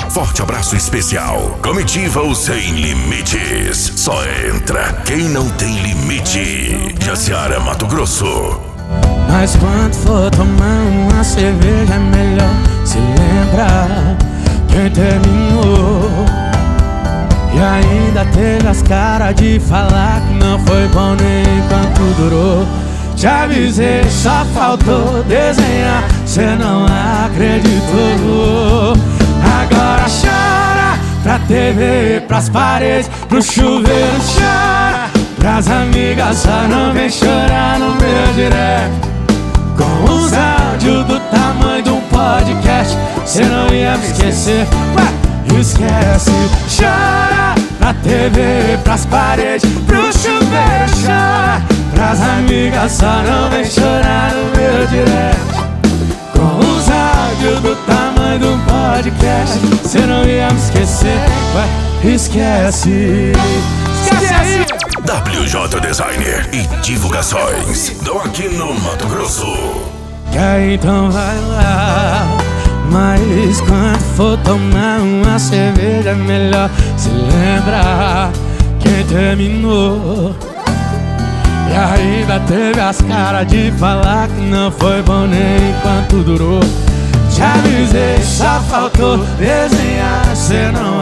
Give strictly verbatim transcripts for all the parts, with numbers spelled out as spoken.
Forte abraço especial. Comitiva O Sem Limites. Só entra quem não tem limite. Jaciara, Mato Grosso. Mas quando for tomar uma cerveja é melhor se lembrar quem terminou. E ainda teve as caras de falar que não foi bom nem enquanto durou. Te avisei, só faltou desenhar, cê não acreditou. Agora chora pra T V, pras paredes, pro chuveiro chora. Pras amigas só não vem chorar no meu direct. Com os áudios do tamanho de um podcast, cê não ia me esquecer, ué, esquece. Chora pra T V, pras paredes, pro chuveiro chora. Pras amigas só não vem chorar no meu direct. Com os áudios do tamanho de um podcast, cê não ia me esquecer, ué, esquece. Esquece. W J Designer e divulgações do aqui no Mato Grosso. Que aí então vai lá. Mas quando for tomar uma cerveja é melhor se lembrar quem terminou. E ainda teve as caras de falar que não foi bom nem enquanto durou. Te avisei, só faltou desenhar, cê não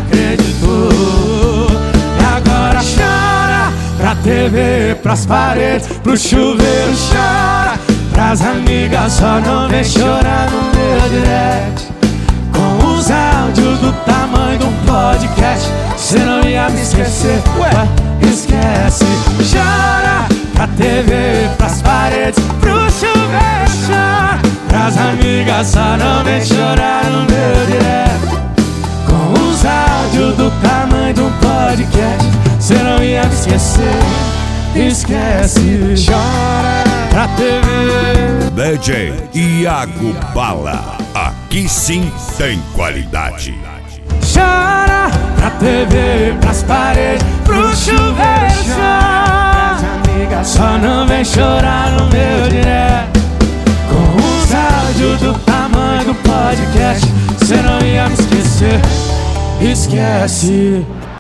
acreditou. E agora chora pra T V, pras paredes, pro chuveiro chora. Pras amigas só não vem chorar no meu direct. Com os áudios do tamanho de um podcast, cê não ia me esquecer, ué, esquece. Chora pra T V, pras paredes, pro chuveiro chora. Pras amigas só não vem chorar no meu direct. Com os áudios do tamanho de um podcast, cê não ia me esquecer, esquece. Chora pra T V. D J Iago Bala, aqui sim tem qualidade. Chora pra T V, pras paredes, pro chuveiro chora. Só não vem chorar no meu direct. Com os áudios do tamanho do podcast, cê não ia me esquecer, esquece.